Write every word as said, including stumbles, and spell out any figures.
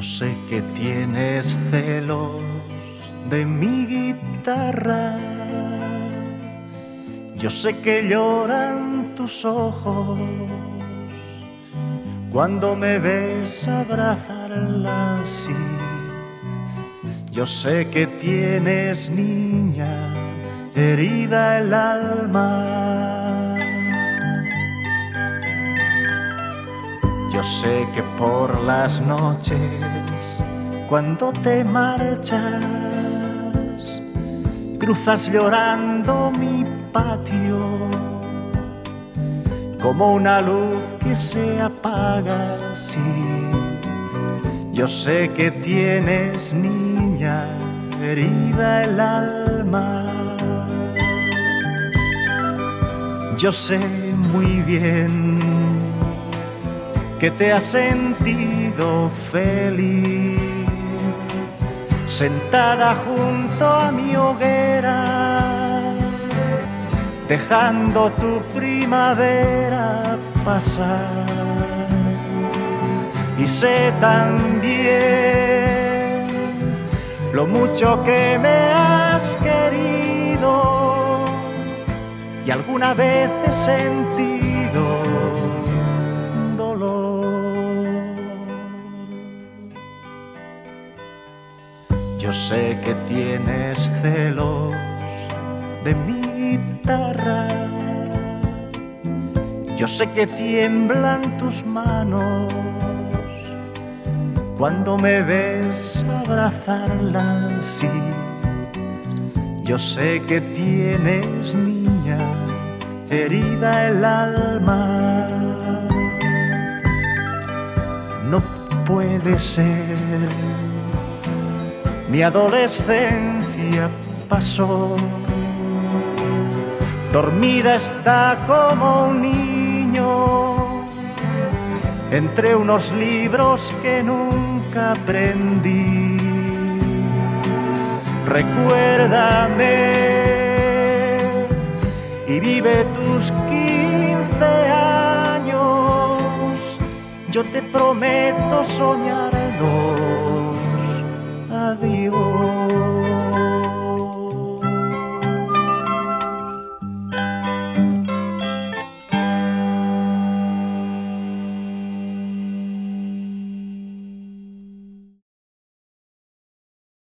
sé que tienes celos de mi guitarra. Yo sé que lloran tus ojos cuando me ves abrazarla así. Yo sé que tienes, niña, herida el alma. Yo sé que por las noches, cuando te marchas, cruzas llorando mi patio como una luz que se apaga así. Yo sé que tienes, niña, herida el alma. Yo sé muy bien que te has sentido feliz sentada junto a mi hoguera, dejando tu primavera pasar. Y sé también lo mucho que me has querido, y alguna vez he sentido dolor. Yo sé que tienes celos de mi guitarra. Yo sé que tiemblan tus manos cuando me ves abrazarla así. Yo sé que tienes, niña, herida el alma. No puede ser, mi adolescencia pasó, dormida está como un niño entre unos libros que nunca aprendí. Recuérdame y vive tus quince años. Yo te prometo soñarlos. Adiós.